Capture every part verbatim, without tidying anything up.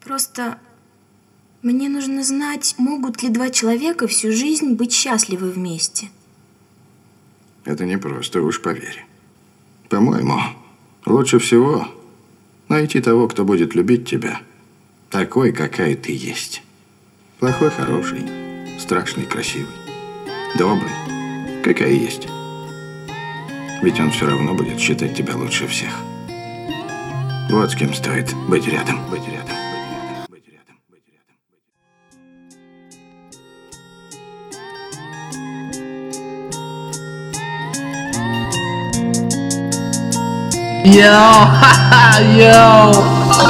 Просто мне нужно знать, могут ли два человека всю жизнь быть счастливы вместе. Это непросто, уж поверь. По-моему, лучше всего найти того, кто будет любить тебя такой, какая ты есть. Плохой, хороший, страшный, красивый, добрый, какая есть. Ведь он все равно будет считать тебя лучше всех. Вот с кем стоит быть рядом, быть рядом. Йоу, ха-ха, йоу.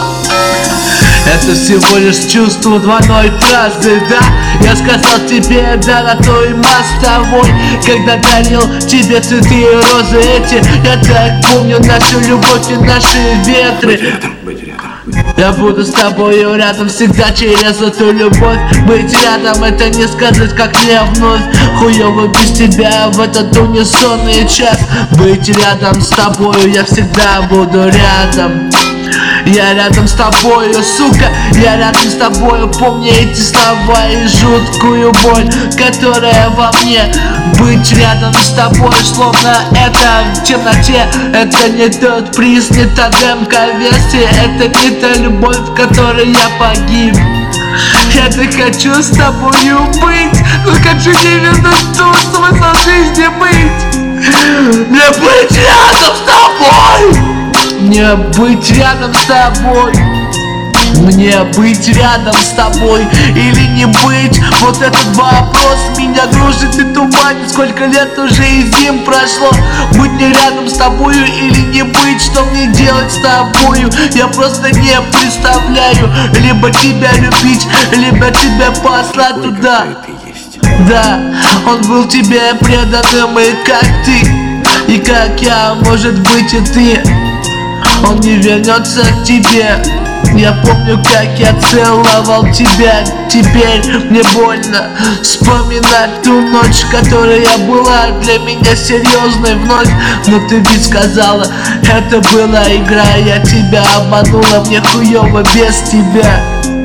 Это всего лишь чувство двойной фразы, да? Я сказал тебе, да, на то и мы с тобой. Когда дарил тебе цветы и розы эти, я так помню нашу любовь и наши ветры. Быть рядом, быть рядом. Я буду с тобою рядом всегда через эту любовь. Быть рядом — это не сказать, как мне вновь хуёво без тебя в этот унисонный час. Быть рядом с тобою, я всегда буду рядом. Я рядом с тобою, сука, я рядом с тобою. Помни эти слова и жуткую боль, которая во мне. Быть рядом с тобой, словно это в темноте. Это не тот приз, не та демка вести. Это не та любовь, в которой я погиб. Я так хочу с тобою быть, но хочу не видеть ту смысл жизни быть. Мне быть рядом с тобой. Мне быть рядом с тобой. Мне быть рядом с тобой или не быть? Вот этот вопрос меня грузит и туманит. Сколько лет уже и зим прошло. Быть мне рядом с тобою или не быть? Что мне делать с тобою? Я просто не представляю. Либо тебя любить, либо тебя послать Ой, туда. ты есть. Да, он был тебе преданным, и как ты, и как я, может быть и ты. Он не вернется к тебе. Я помню, как я целовал тебя. Теперь мне больно вспоминать ту ночь, которая была для меня серьезной вновь. Но ты ведь сказала, это была игра. Я тебя обманула, мне хуёво без тебя.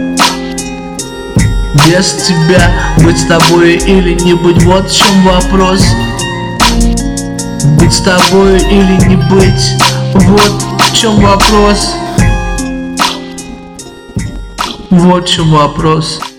Без тебя. Быть с тобой или не быть, вот в чем вопрос. Быть с тобой или не быть, вот в чем вопрос. Вот в чем вопрос.